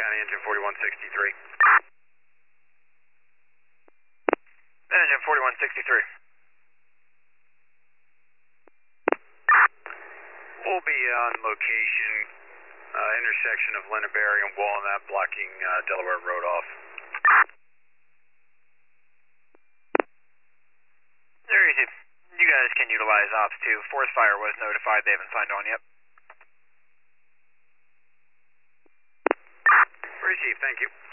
County, engine 4163. Engine 4163. We'll be on location, intersection of Lindenberry and Walnut, blocking Delaware Road off. There easy. You guys can utilize Ops 2. Forest Fire was notified. They haven't signed on yet. Received, thank you.